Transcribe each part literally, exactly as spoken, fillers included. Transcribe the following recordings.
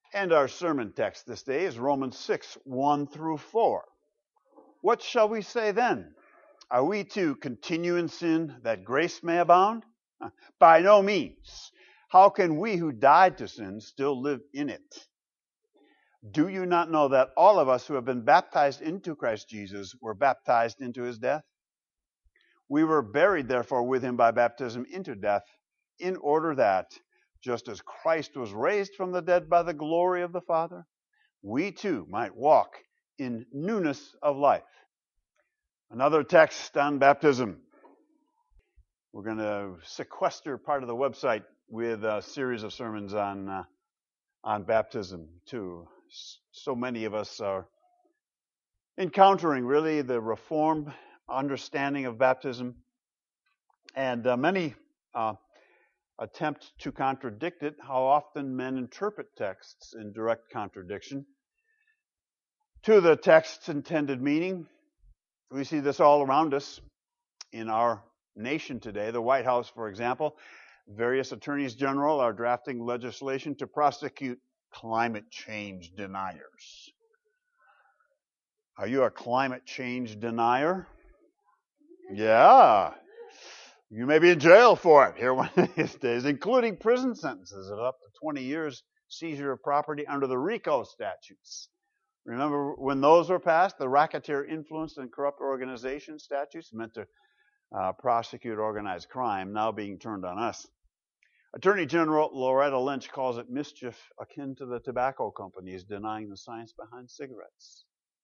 And our sermon text this day is Romans six, one through four. What shall we say then? Are we to continue in sin that grace may abound? By no means. How can we who died to sin still live in it? Do you not know that all of us who have been baptized into Christ Jesus were baptized into his death? We were buried, therefore, with him by baptism into death, in order that, just as Christ was raised from the dead by the glory of the Father, we too might walk in newness of life. Another text on baptism. We're going to sequester part of the website with a series of sermons on uh, on baptism too. So many of us are encountering really the Reformed understanding of baptism, and uh, many uh, attempt to contradict it. How often men interpret texts in direct contradiction to the text's intended meaning. We see this all around us in our nation today. The White House, for example, various attorneys general are drafting legislation to prosecute climate change deniers. Are you a climate change denier? Yeah. You may be in jail for it here one of these days, including prison sentences of up to twenty years seizure of property under the RICO statutes. Remember when those were passed, the Racketeer Influenced and Corrupt Organization statutes meant to uh, prosecute organized crime, now being turned on us. Attorney General Loretta Lynch calls it mischief akin to the tobacco companies denying the science behind cigarettes.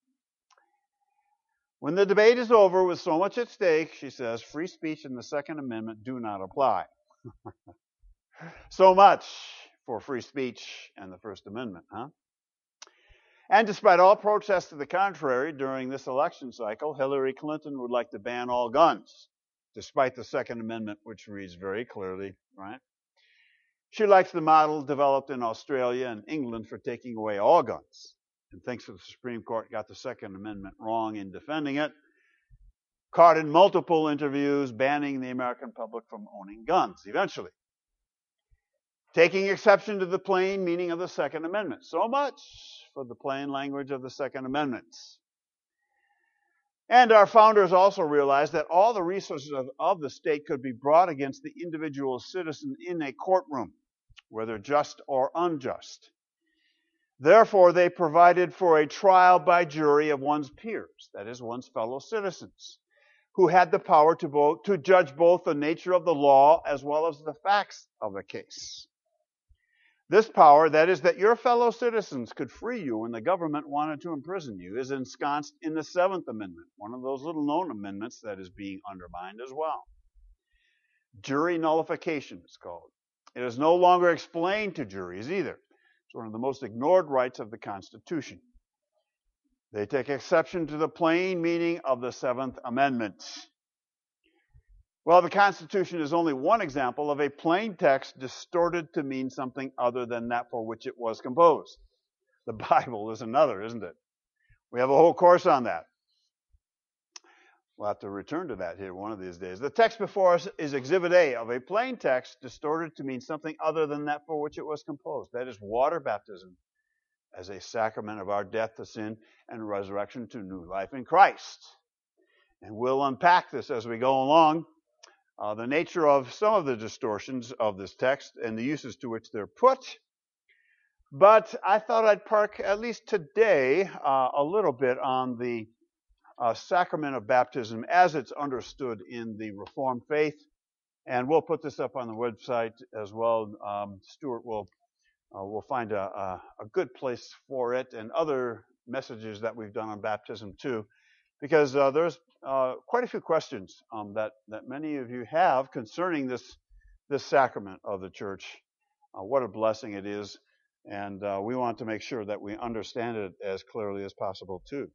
When the debate is over with so much at stake, she says, free speech and the Second Amendment do not apply. So much for free speech and the First Amendment, huh? And despite all protests to the contrary during this election cycle, Hillary Clinton would like to ban all guns, despite the Second Amendment, which reads very clearly, right? She likes the model developed in Australia and England for taking away all guns, and thinks that the Supreme Court got the Second Amendment wrong in defending it. Caught in multiple interviews banning the American public from owning guns, eventually. Taking exception to the plain meaning of the Second Amendment. So much for the plain language of the Second Amendment. And our founders also realized that all the resources of, of the state could be brought against the individual citizen in a courtroom, whether just or unjust. Therefore, they provided for a trial by jury of one's peers, that is, one's fellow citizens, who had the power to, both, to judge both the nature of the law as well as the facts of the case. This power, that is, that your fellow citizens could free you when the government wanted to imprison you, is ensconced in the Seventh Amendment, one of those little-known amendments that is being undermined as well. Jury nullification is called. It is no longer explained to juries either. It's one of the most ignored rights of the Constitution. They take exception to the plain meaning of the Seventh Amendment. Well, the Constitution is only one example of a plain text distorted to mean something other than that for which it was composed. The Bible is another, isn't it? We have a whole course on that. We'll have to return to that here one of these days. The text before us is Exhibit A of a plain text distorted to mean something other than that for which it was composed. That is water baptism as a sacrament of our death to sin and resurrection to new life in Christ. And we'll unpack this as we go along. Uh, the nature of some of the distortions of this text and the uses to which they're put. But I thought I'd park, at least today, uh, a little bit on the uh, sacrament of baptism as it's understood in the Reformed faith. And we'll put this up on the website as well. Um, Stuart will uh, will find a, a, a good place for it and other messages that we've done on baptism too. Because uh, there's uh, quite a few questions um, that, that many of you have concerning this, this sacrament of the church. Uh, what a blessing it is. And uh, we want to make sure that we understand it as clearly as possible too.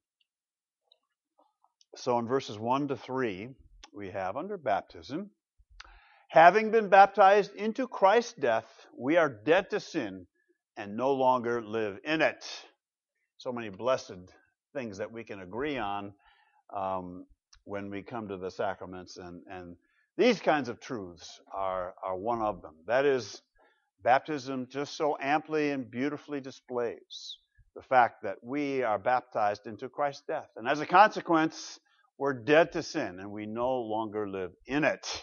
So in verses one to three, we have under baptism, having been baptized into Christ's death, we are dead to sin and no longer live in it. So many blessed things that we can agree on Um, when we come to the sacraments, and, and these kinds of truths are, are one of them. That is, Baptism just so amply and beautifully displays the fact that we are baptized into Christ's death. And as a consequence, we're dead to sin and we no longer live in it.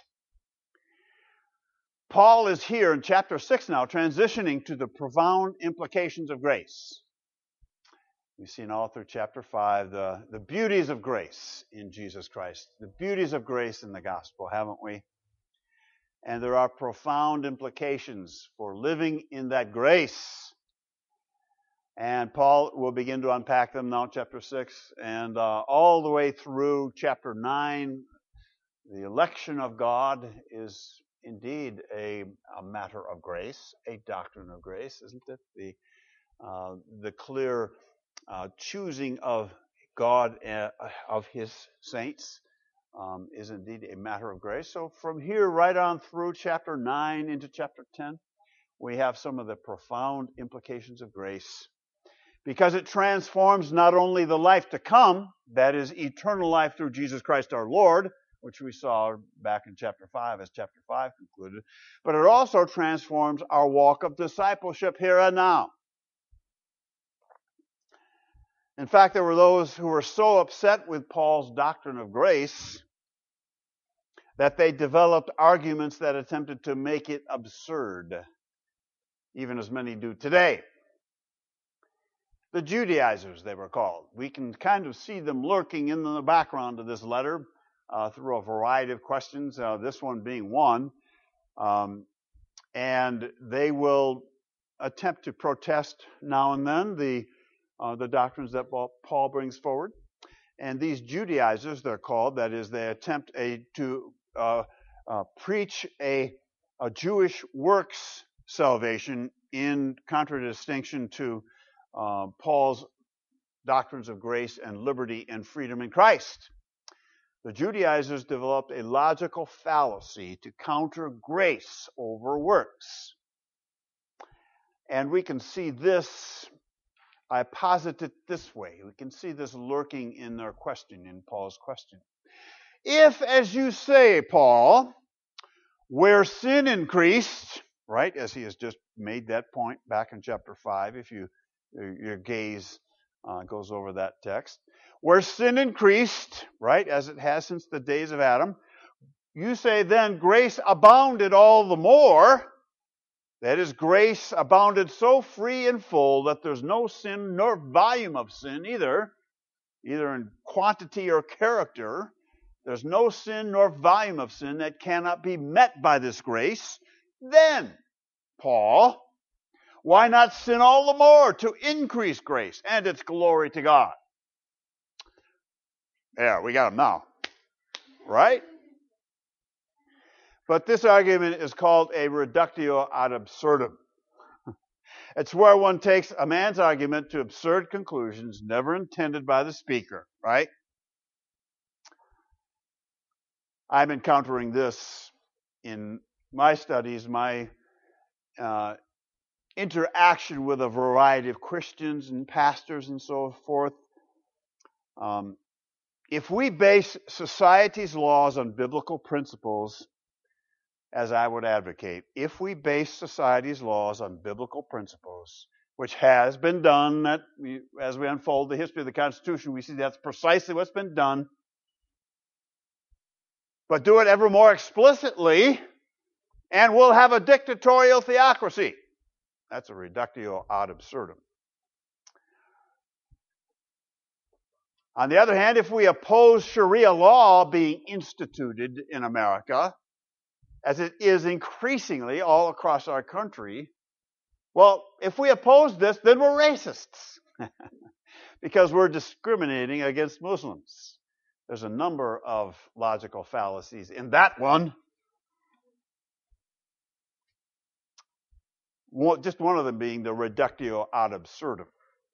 Paul is here in chapter six now, transitioning to the profound implications of grace. We've seen all through chapter five the, the beauties of grace in Jesus Christ, the beauties of grace in the gospel, haven't we? And there are profound implications for living in that grace. And Paul will begin to unpack them now, chapter six, and uh, all the way through chapter nine. The election of God is indeed a, a matter of grace, a doctrine of grace, isn't it? The, uh, the clear uh, choosing of God, uh, of his saints, um, is indeed a matter of grace. So from here right on through chapter nine into chapter ten, we have some of the profound implications of grace, because it transforms not only the life to come, that is eternal life through Jesus Christ our Lord, which we saw back in chapter five as chapter five concluded, but it also transforms our walk of discipleship here and now. In fact, there were those who were so upset with Paul's doctrine of grace that they developed arguments that attempted to make it absurd, even as many do today. The Judaizers, they were called. We can kind of see them lurking in the background of this letter uh, through a variety of questions, uh, this one being one. Um, and they will attempt to protest now and then the, uh, the doctrines that Paul brings forward. And these Judaizers, they're called, that is, they attempt a, to uh, uh, preach a, a Jewish works salvation in contradistinction to uh, Paul's doctrines of grace and liberty and freedom in Christ. The Judaizers developed a logical fallacy to counter grace over works. And we can see this, I posit it this way. We can see this lurking in their question, in Paul's question. If, as you say, Paul, where sin increased, right, as he has just made that point back in chapter five, if you your gaze uh, goes over that text, where sin increased, right, as it has since the days of Adam, you say then grace abounded all the more. That is, grace abounded so free and full that there's no sin nor volume of sin either, either in quantity or character. There's no sin nor volume of sin that cannot be met by this grace. Then, Paul, why not sin all the more to increase grace and its glory to God? There, we got him now. Right? But this argument is called a reductio ad absurdum. It's where one takes a man's argument to absurd conclusions never intended by the speaker, right? I'm encountering this in my studies, my uh, interaction with a variety of Christians and pastors and so forth. Um, if we base society's laws on biblical principles, as I would advocate, if we base society's laws on biblical principles, which has been done, that we, as we unfold the history of the Constitution, we see that's precisely what's been done, but do it ever more explicitly, and we'll have a dictatorial theocracy. That's a reductio ad absurdum. On the other hand, if we oppose Sharia law being instituted in America, as it is increasingly all across our country, well, if we oppose this, then we're racists because we're discriminating against Muslims. There's a number of logical fallacies in that one. One, just one of them being the reductio ad absurdum.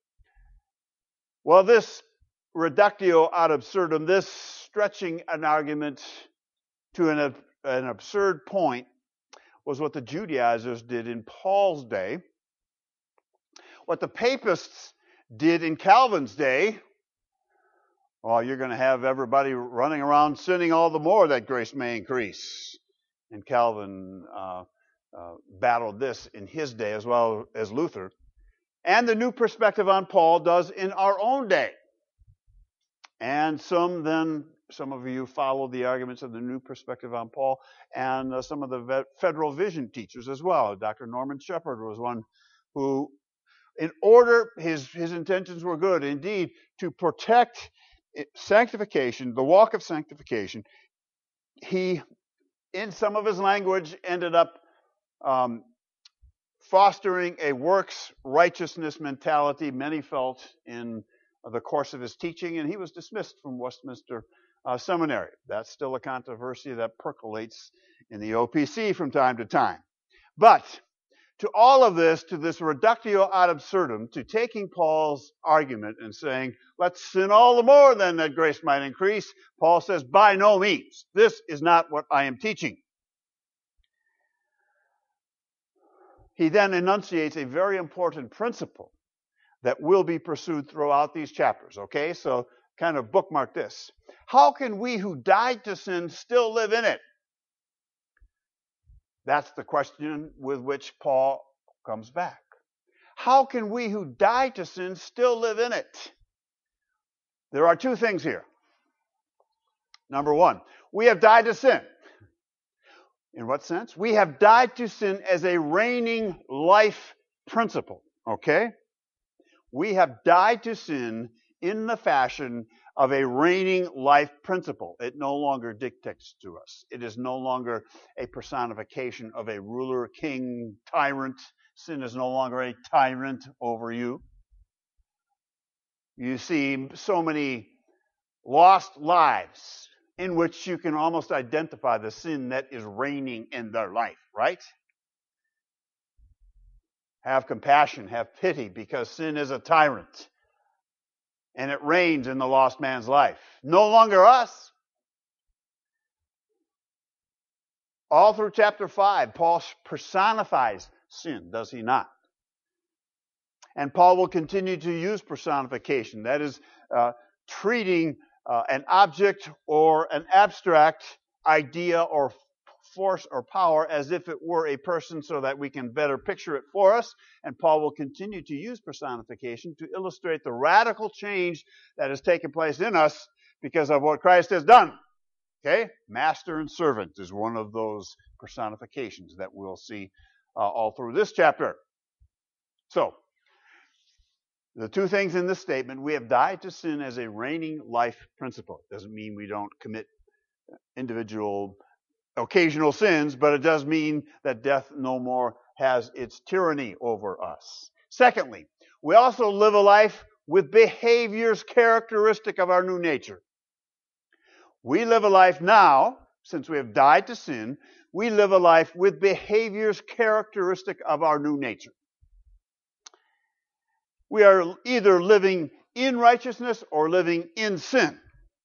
Well, this reductio ad absurdum, this stretching an argument to an, an absurd point, was what the Judaizers did in Paul's day. What the papists did in Calvin's day, well, you're going to have everybody running around sinning all the more that grace may increase. And Calvin uh, uh, battled this in his day as well as Luther. And the new perspective on Paul does in our own day. And some then, some of you follow the arguments of the new perspective on Paul, and uh, some of the Federal Vision teachers as well. Doctor Norman Shepherd was one who, in order, his, his intentions were good, indeed, to protect sanctification, the walk of sanctification. He, in some of his language, ended up um, fostering a works righteousness mentality, many felt, in the course of his teaching, and he was dismissed from Westminster uh, Seminary. That's still a controversy that percolates in the O P C from time to time. But to all of this, to this reductio ad absurdum, to taking Paul's argument and saying, let's sin all the more then that grace might increase, Paul says, by no means. This is not what I am teaching. He then enunciates a very important principle that will be pursued throughout these chapters, okay? So kind of bookmark this. How can we who died to sin still live in it? That's the question with which Paul comes back. How can we who died to sin still live in it? There are two things here. Number one, we have died to sin. In what sense? We have died to sin as a reigning life principle, okay? We have died to sin in the fashion of a reigning life principle. It no longer dictates to us. It is no longer a personification of a ruler, king, tyrant. Sin is no longer a tyrant over you. You see so many lost lives in which you can almost identify the sin that is reigning in their life, right? Have compassion, have pity, because sin is a tyrant. And it reigns in the lost man's life. No longer us. All through chapter five, Paul personifies sin, does he not? And Paul will continue to use personification. That is, uh, treating uh, an object or an abstract idea or force or power as if it were a person so that we can better picture it for us. And Paul will continue to use personification to illustrate the radical change that has taken place in us because of what Christ has done. Okay? Master and servant is one of those personifications that we'll see uh, all through this chapter. So, the two things in this statement, we have died to sin as a reigning life principle. It doesn't mean we don't commit individual occasional sins, but it does mean that death no more has its tyranny over us. Secondly, we also live a life with behaviors characteristic of our new nature. We live a life now, since we have died to sin, we live a life with behaviors characteristic of our new nature. We are either living in righteousness or living in sin.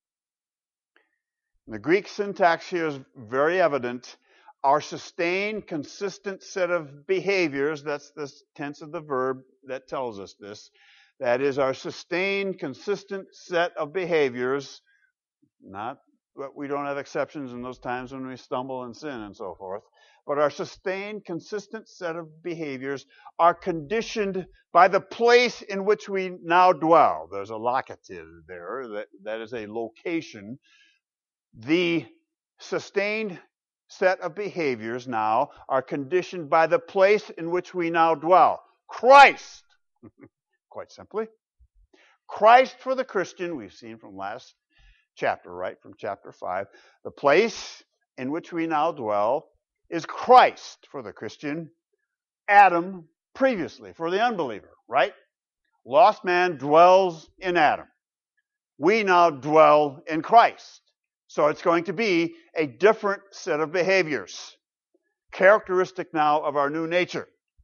The Greek syntax here is very evident. Our sustained, consistent set of behaviors, that's the tense of the verb that tells us this. That is our sustained, consistent set of behaviors, not that we don't have exceptions in those times when we stumble and sin and so forth, but our sustained, consistent set of behaviors are conditioned by the place in which we now dwell. There's a locative there, that, that is a location. The sustained set of behaviors now are conditioned by the place in which we now dwell. Christ, quite simply. Christ for the Christian, we've seen from last chapter, right, from chapter five. The place in which we now dwell is Christ for the Christian. Adam previously for the unbeliever, right? Lost man dwells in Adam. We now dwell in Christ. So it's going to be a different set of behaviors, characteristic now of our new nature.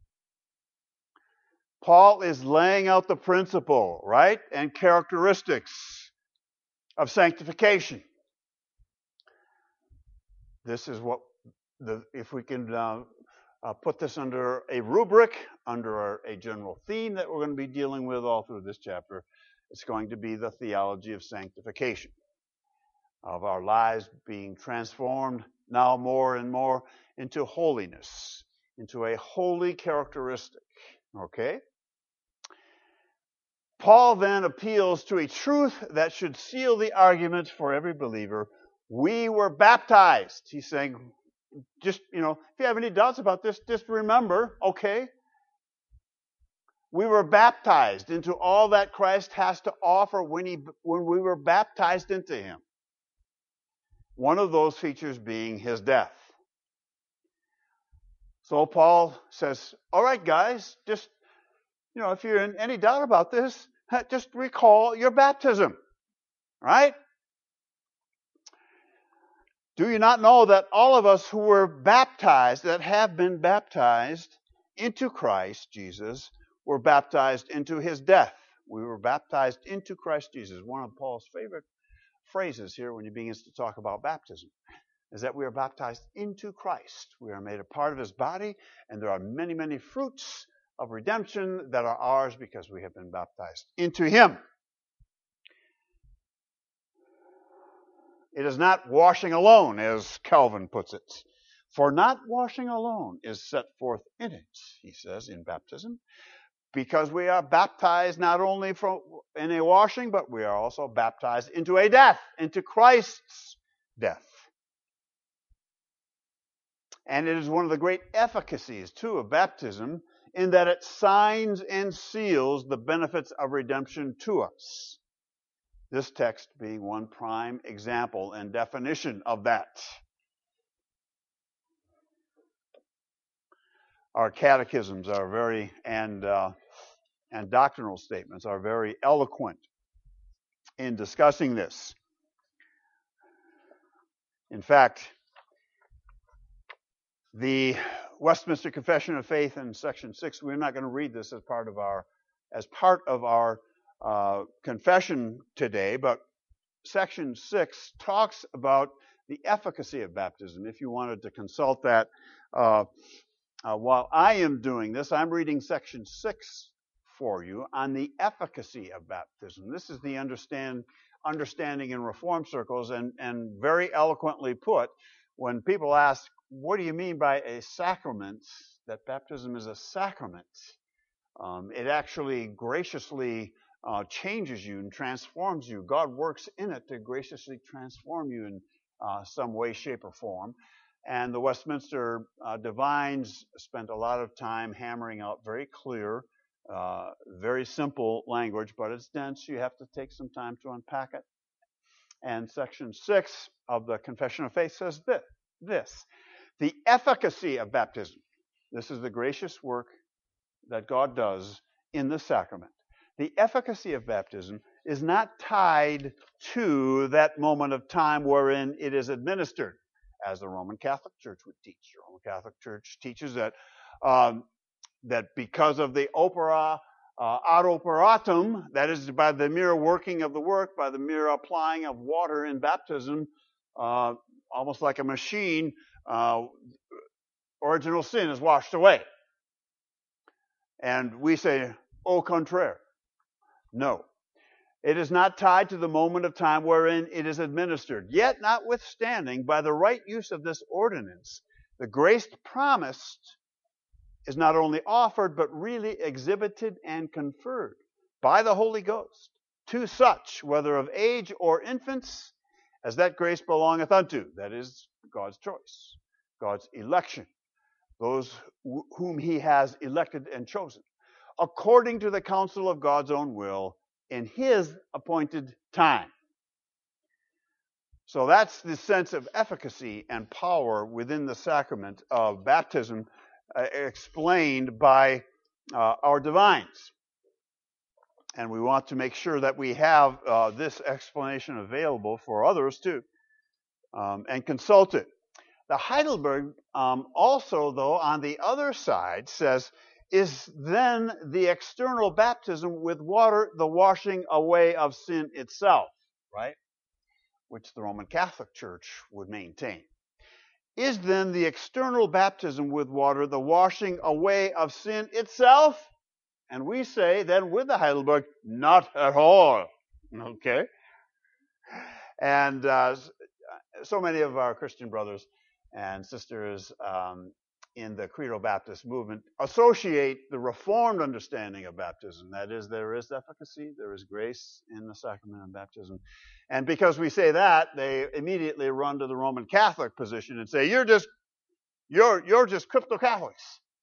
Paul is laying out the principle, right, and characteristics of sanctification. This is what, the, if we can uh, uh, put this under a rubric, under a general theme that we're going to be dealing with all through this chapter, it's going to be the theology of sanctification, of our lives being transformed now more and more into holiness, into a holy characteristic. Okay? Paul then appeals to a truth that should seal the argument for every believer. We were baptized. He's saying, just, you know, if you have any doubts about this, just remember, okay, we were baptized into all that Christ has to offer when he when we were baptized into him. One of those features being his death. So Paul says, all right, guys, just, you know, if you're in any doubt about this, just recall your baptism, right? Do you not know that all of us who were baptized, that have been baptized into Christ Jesus, were baptized into his death? We were baptized into Christ Jesus. One of Paul's favorite phrases here when he begins to talk about baptism is that we are baptized into Christ. We are made a part of his body, and there are many, many fruits of redemption that are ours because we have been baptized into him. It is not washing alone, as Calvin puts it. For not washing alone is set forth in it, he says, in baptism, because we are baptized not only from in a washing, but we are also baptized into a death, into Christ's death. And it is one of the great efficacies, too, of baptism, in that it signs and seals the benefits of redemption to us. This text being one prime example and definition of that. Our catechisms are very, and uh, and doctrinal statements are very eloquent in discussing this. In fact, the Westminster Confession of Faith in section six, we're not going to read this as part of our as part of our uh, confession today, but section six talks about the efficacy of baptism. If you wanted to consult that, uh, uh, while I am doing this, I'm reading section six for you on the efficacy of baptism. This is the understand understanding in Reform circles, and and very eloquently put. When people ask, what do you mean by a sacrament? That baptism is a sacrament. Um, it actually graciously uh, changes you and transforms you. God works in it to graciously transform you in uh, some way, shape, or form. And the Westminster uh, divines spent a lot of time hammering out very clear, uh, very simple language, but it's dense. You have to take some time to unpack it. And section six of the Confession of Faith says this, this, the efficacy of baptism. This is the gracious work that God does in the sacrament. The efficacy of baptism is not tied to that moment of time wherein it is administered, as the Roman Catholic Church would teach. The Roman Catholic Church teaches that um, that because of the opera uh, ad operatum, that is by the mere working of the work, by the mere applying of water in baptism, uh, almost like a machine, uh, original sin is washed away. And we say, au contraire. No. It is not tied to the moment of time wherein it is administered. Yet, notwithstanding, by the right use of this ordinance, the grace promised is not only offered, but really exhibited and conferred by the Holy Ghost to such, whether of age or infants, as that grace belongeth unto. That is God's choice, God's election, those whom he has elected and chosen, according to the counsel of God's own will, in his appointed time. So that's the sense of efficacy and power within the sacrament of baptism, uh, explained by uh, our divines. And we want to make sure that we have uh, this explanation available for others too, um, and consult it. The Heidelberg um, also, though, on the other side says, is then the external baptism with water the washing away of sin itself, right? Which the Roman Catholic Church would maintain. Is then the external baptism with water the washing away of sin itself? And we say then with the Heidelberg, not at all. Okay? And uh, so many of our Christian brothers and sisters um, in the Credo Baptist movement associate the Reformed understanding of baptism. That is, there is efficacy, there is grace in the sacrament of baptism. And because we say that, they immediately run to the Roman Catholic position and say, you're just, you're, you're just crypto-Catholics.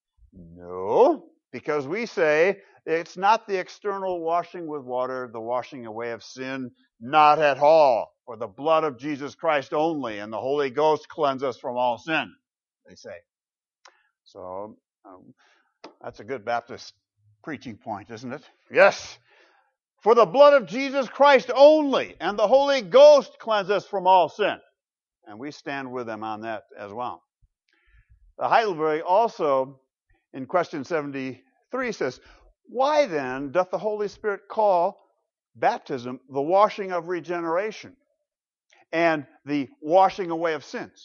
No, because we say it's not the external washing with water, the washing away of sin, not at all. For the blood of Jesus Christ only, and the Holy Ghost cleanse us from all sin, they say. So um, that's a good Baptist preaching point, isn't it? Yes. For the blood of Jesus Christ only, and the Holy Ghost cleanse us from all sin. And we stand with them on that as well. The Heidelberg also, in question seventy-three, says, why then doth the Holy Spirit call baptism the washing of regeneration and the washing away of sins?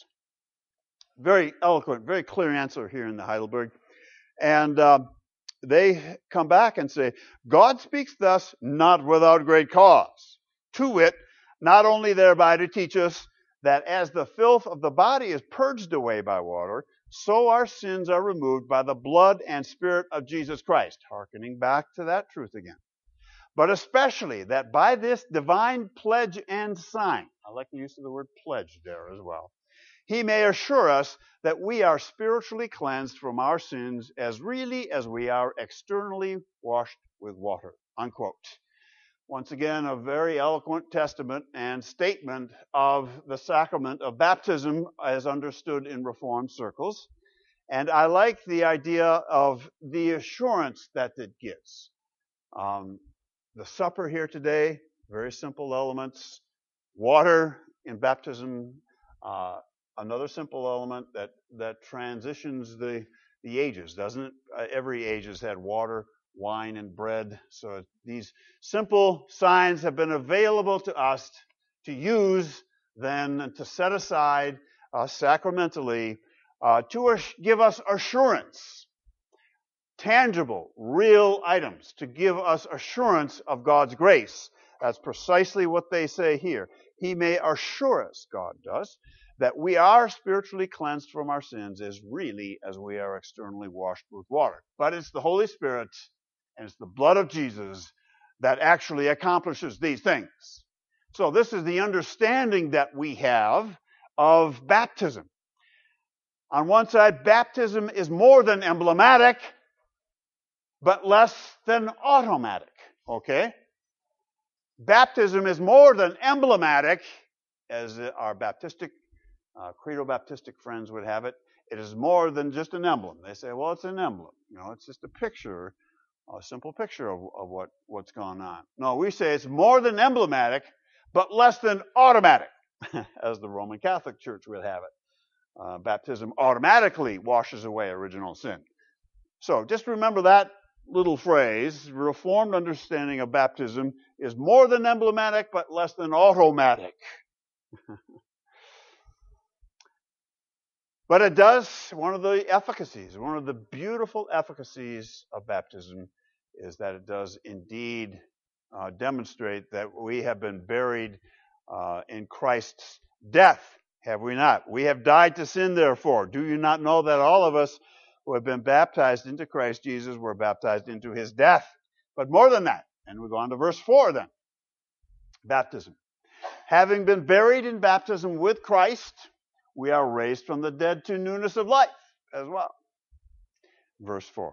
Very eloquent, very clear answer here in the Heidelberg. And uh, they come back and say, God speaks thus not without great cause. To wit, not only thereby to teach us that as the filth of the body is purged away by water, so our sins are removed by the blood and Spirit of Jesus Christ. Hearkening back to that truth again. But especially that by this divine pledge and sign, I like the use of the word pledge there as well, he may assure us that we are spiritually cleansed from our sins as really as we are externally washed with water. Unquote. Once again, a very eloquent testament and statement of the sacrament of baptism as understood in Reformed circles. And I like the idea of the assurance that it gives. Um, the supper here today, very simple elements. Water in baptism, uh, another simple element that, that transitions the, the ages, doesn't it? Uh, every age has had water, wine, and bread. So these simple signs have been available to us to use then and to set aside uh, sacramentally uh, to ass- give us assurance, tangible, real items, to give us assurance of God's grace. That's precisely what they say here. He may assure us, God does, that we are spiritually cleansed from our sins as really as we are externally washed with water. But it's the Holy Spirit and it's the blood of Jesus that actually accomplishes these things. So this is the understanding that we have of baptism. On one side, baptism is more than emblematic, but less than automatic. Okay? Baptism is more than emblematic, as our Baptistic Uh, Credo Baptistic friends would have it. It is more than just an emblem. They say, well, it's an emblem. You know, it's just a picture, a simple picture of, of what, what's going on. No, we say it's more than emblematic, but less than automatic, as the Roman Catholic Church would have it. Uh, baptism automatically washes away original sin. So just remember that little phrase. Reformed understanding of baptism is more than emblematic, but less than automatic. But it does, one of the efficacies, one of the beautiful efficacies of baptism is that it does indeed uh, demonstrate that we have been buried uh, in Christ's death, have we not? We have died to sin, therefore. Do you not know that all of us who have been baptized into Christ Jesus were baptized into his death? But more than that, and we go on to verse four then. Baptism. Having been buried in baptism with Christ, we are raised from the dead to newness of life as well. Verse four.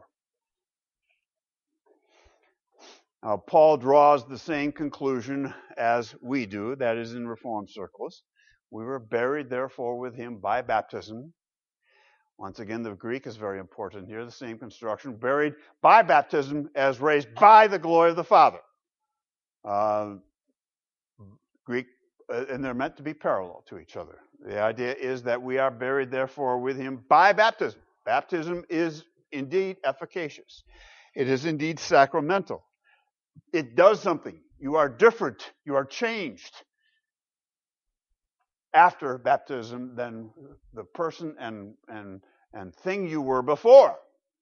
Now, Paul draws the same conclusion as we do, that is in Reformed circles. We were buried, therefore, with him by baptism. Once again, the Greek is very important here, the same construction. Buried by baptism as raised by the glory of the Father. Uh, Greek, uh, and they're meant to be parallel to each other. The idea is that we are buried, therefore, with him by baptism. Baptism is indeed efficacious. It is indeed sacramental. It does something. You are different. You are changed after baptism than the person and, and, and thing you were before.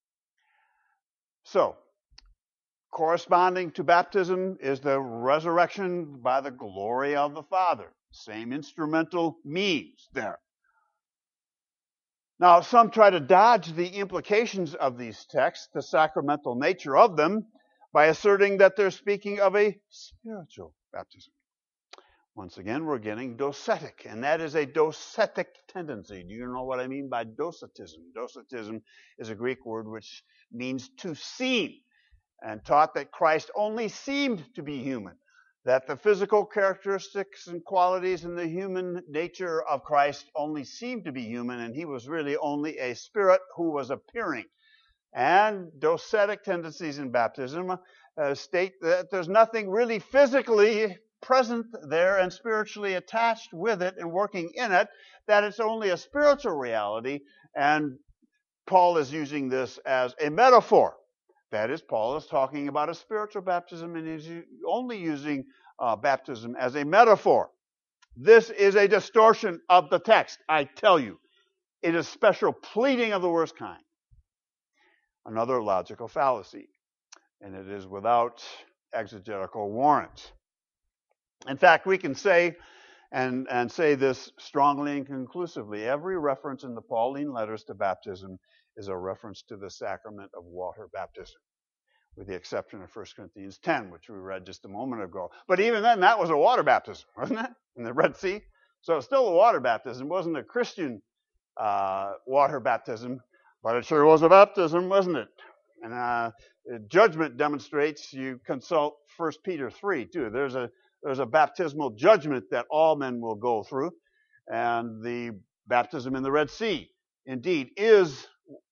So, corresponding to baptism is the resurrection by the glory of the Father. Same instrumental means there. Now, some try to dodge the implications of these texts, the sacramental nature of them, by asserting that they're speaking of a spiritual baptism. Once again, we're getting docetic, and that is a docetic tendency. Do you know what I mean by docetism? Docetism is a Greek word which means to seem, and taught that Christ only seemed to be human, that the physical characteristics and qualities in the human nature of Christ only seemed to be human, and he was really only a spirit who was appearing. And docetic tendencies in baptism uh, state that there's nothing really physically present there and spiritually attached with it and working in it, that it's only a spiritual reality, and Paul is using this as a metaphor. That is, Paul is talking about a spiritual baptism, and he's only using uh, baptism as a metaphor. This is a distortion of the text, I tell you. It is special pleading of the worst kind. Another logical fallacy, and it is without exegetical warrant. In fact, we can say, and, and say this strongly and conclusively, every reference in the Pauline letters to baptism is a reference to the sacrament of water baptism, with the exception of First Corinthians ten, which we read just a moment ago. But even then, that was a water baptism, wasn't it? In the Red Sea. So it's still a water baptism. It wasn't a Christian uh, water baptism, but it sure was a baptism, wasn't it? And uh, judgment demonstrates, you consult First Peter three, too. There's a, there's a baptismal judgment that all men will go through. And the baptism in the Red Sea, indeed, is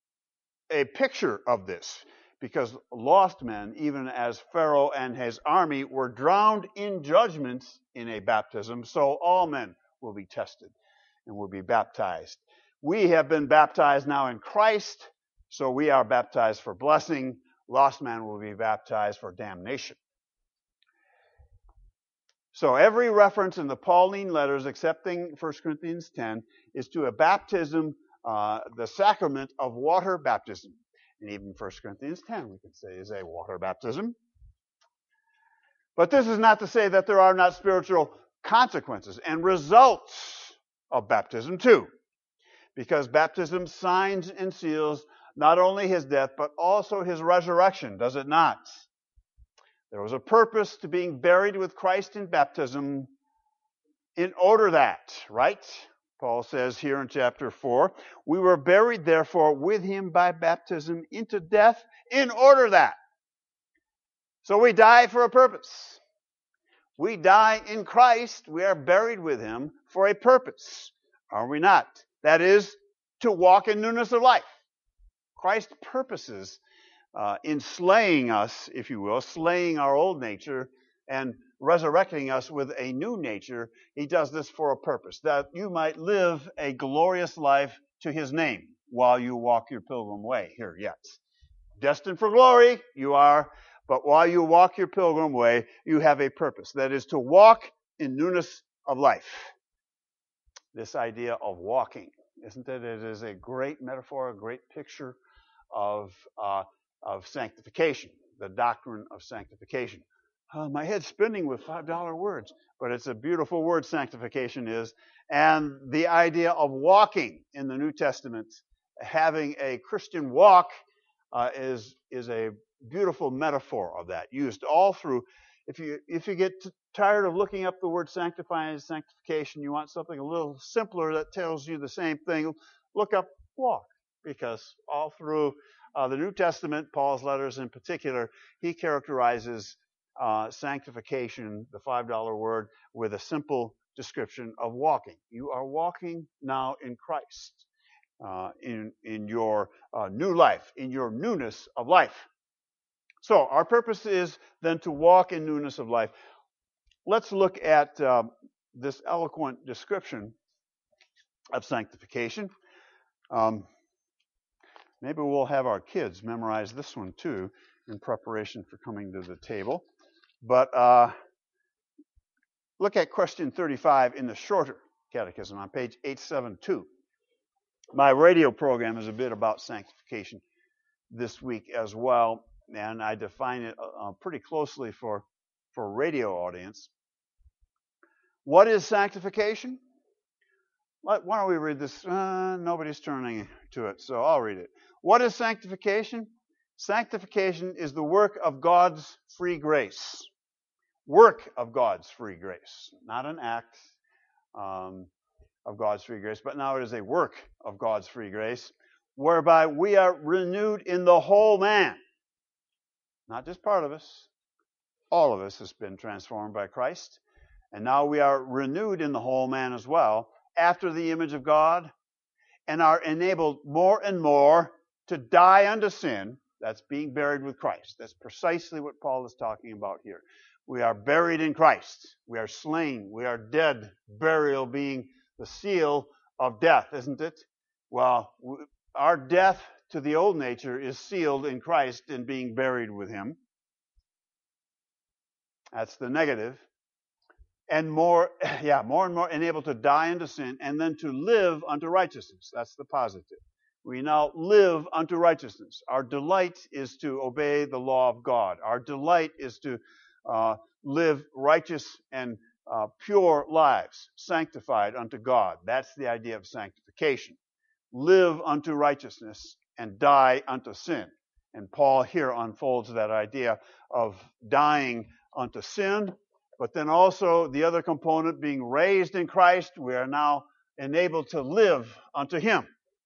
a picture of this, because lost men, even as Pharaoh and his army, were drowned in judgment in a baptism, so all men will be tested and will be baptized. We have been baptized now in Christ, so we are baptized for blessing. Lost men will be baptized for damnation. So every reference in the Pauline letters, excepting First Corinthians ten, is to a baptism, uh, the sacrament of water baptism. And even First Corinthians ten, we could say, is a water baptism. But this is not to say that there are not spiritual consequences and results of baptism too. Because baptism signs and seals not only his death, but also his resurrection, does it not? There was a purpose to being buried with Christ in baptism in order that, right? Paul says here in chapter four, we were buried therefore with him by baptism into death in order that. So we die for a purpose. We die in Christ. We are buried with him for a purpose. Are we not? That is, to walk in newness of life. Christ purposes uh, in slaying us, if you will, slaying our old nature and resurrecting us with a new nature. He does this for a purpose, that you might live a glorious life to his name while you walk your pilgrim way here yet. Destined for glory, you are, but while you walk your pilgrim way, you have a purpose. That is to walk in newness of life. This idea of walking, isn't it? It is a great metaphor, a great picture of, uh, of sanctification, the doctrine of sanctification. Uh, my head's spinning with five dollar words, but it's a beautiful word, sanctification is. And the idea of walking in the New Testament, having a Christian walk, uh, is, is a beautiful metaphor of that, used all through. If you, if you get tired of looking up the word sanctifying and sanctification, you want something a little simpler that tells you the same thing, look up walk, because all through uh, the New Testament, Paul's letters in particular, he characterizes uh, sanctification, the five dollar word, with a simple description of walking. You are walking now in Christ, uh, in, in your uh, new life, in your newness of life. So our purpose is then to walk in newness of life. Let's look at uh, this eloquent description of sanctification. Um, maybe we'll have our kids memorize this one too in preparation for coming to the table. But uh, look at question thirty-five in the shorter catechism on page eight seventy-two. My radio program is a bit about sanctification this week as well, and I define it uh, pretty closely for, for radio audience. What is sanctification? Why don't we read this? Uh, nobody's turning to it, so I'll read it. What is sanctification? Sanctification is the work of God's free grace. Work of God's free grace. Not an act um, of God's free grace, but now it is a work of God's free grace, whereby we are renewed in the whole man. Not just part of us. All of us has been transformed by Christ. And now we are renewed in the whole man as well, after the image of God, and are enabled more and more to die unto sin. That's being buried with Christ. That's precisely what Paul is talking about here. We are buried in Christ. We are slain. We are dead. Burial being the seal of death, isn't it? Well, our death to the old nature is sealed in Christ in being buried with him. That's the negative. And more, yeah, more and more enabled to die unto sin and then to live unto righteousness. That's the positive. We now live unto righteousness. Our delight is to obey the law of God. Our delight is to uh, live righteous and uh, pure lives, sanctified unto God. That's the idea of sanctification. Live unto righteousness and die unto sin. And Paul here unfolds that idea of dying unto sin, but then also the other component, being raised in Christ, we are now enabled to live unto him.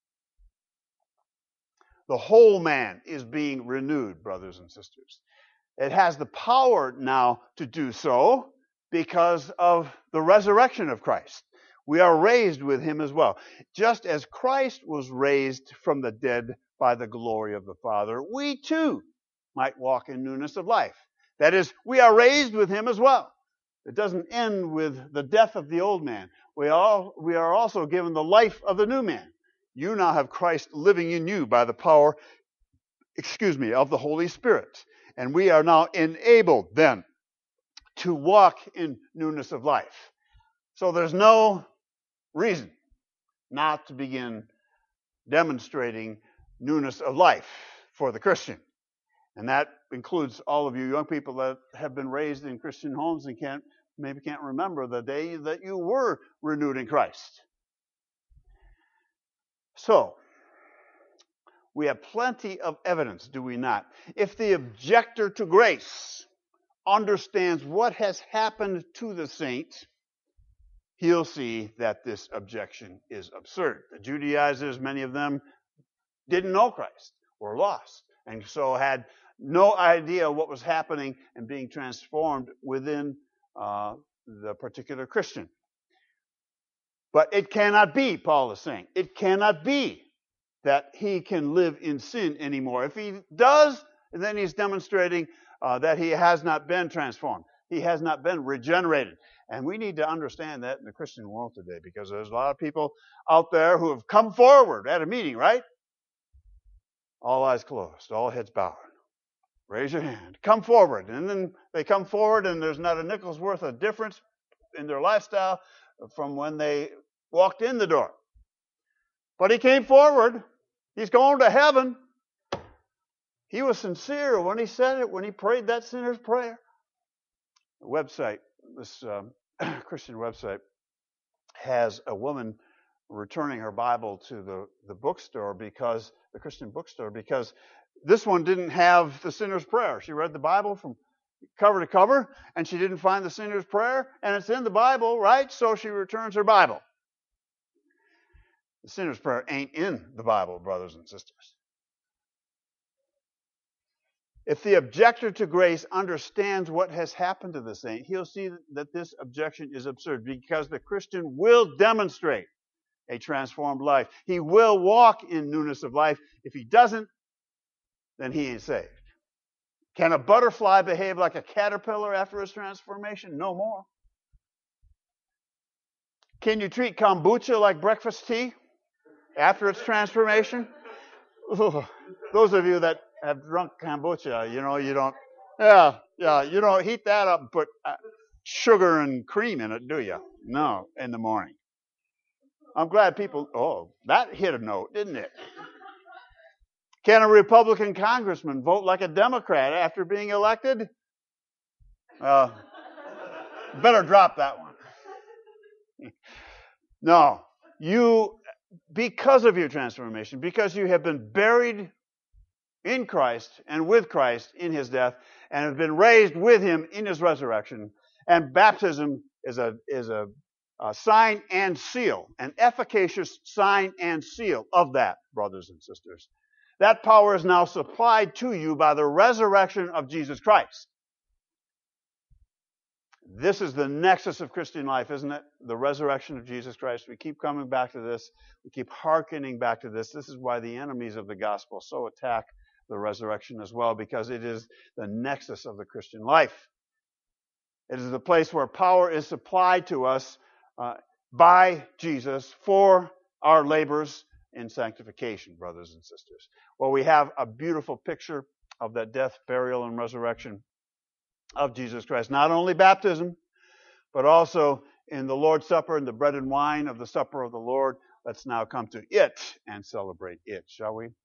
The whole man is being renewed, brothers and sisters. It has the power now to do so because of the resurrection of Christ. We are raised with him as well. Just as Christ was raised from the dead by the glory of the Father, we too might walk in newness of life. That is, we are raised with him as well. It doesn't end with the death of the old man. We all we are also given the life of the new man. You now have Christ living in you by the power, excuse me, of the Holy Spirit. And we are now enabled then to walk in newness of life. So there's no reason not to begin demonstrating newness of life for the Christian. And that includes all of you young people that have been raised in Christian homes and can't maybe can't remember the day that you were renewed in Christ. So, we have plenty of evidence, do we not? If the objector to grace understands what has happened to the saint, he'll see that this objection is absurd. The Judaizers, many of them, didn't know Christ, were lost, and so had no idea what was happening and being transformed within uh, the particular Christian. But it cannot be, Paul is saying, it cannot be that he can live in sin anymore. If he does, then he's demonstrating uh, that he has not been transformed. He has not been regenerated. And we need to understand that in the Christian world today, because there's a lot of people out there who have come forward at a meeting, right? All eyes closed, all heads bowed. Raise your hand. Come forward. And then they come forward and there's not a nickel's worth of difference in their lifestyle from when they walked in the door. But he came forward. He's going to heaven. He was sincere when he said it, when he prayed that sinner's prayer. The website, this um, Christian website, has a woman returning her Bible to the, the bookstore because, the Christian bookstore, because this one didn't have the sinner's prayer. She read the Bible from cover to cover, and she didn't find the sinner's prayer, and it's in the Bible, right? So she returns her Bible. The sinner's prayer ain't in the Bible, brothers and sisters. If the objector to grace understands what has happened to the saint, he'll see that this objection is absurd, because the Christian will demonstrate a transformed life. He will walk in newness of life. If he doesn't, then he ain't saved. Can a butterfly behave like a caterpillar after its transformation? No more. Can you treat kombucha like breakfast tea after its transformation? Ooh, those of you that have drunk kombucha, you know, you don't, yeah, yeah, you don't heat that up and put uh, sugar and cream in it, do you? No, in the morning. I'm glad people, oh, that hit a note, didn't it? Can a Republican congressman vote like a Democrat after being elected? Uh, better drop that one. No. you, because of your transformation, because you have been buried in Christ and with Christ in his death, and have been raised with him in his resurrection. And baptism is a is a, a sign and seal, an efficacious sign and seal of that, brothers and sisters. That power is now supplied to you by the resurrection of Jesus Christ. This is the nexus of Christian life, isn't it? The resurrection of Jesus Christ. We keep coming back to this. We keep hearkening back to this. This is why the enemies of the gospel so attack the resurrection as well, because it is the nexus of the Christian life. It is the place where power is supplied to us uh, by Jesus for our labors in sanctification, brothers and sisters. Well, we have a beautiful picture of that death, burial, and resurrection of Jesus Christ. Not only baptism, but also in the Lord's Supper and the bread and wine of the supper of the Lord. Let's now come to it and celebrate it, shall we?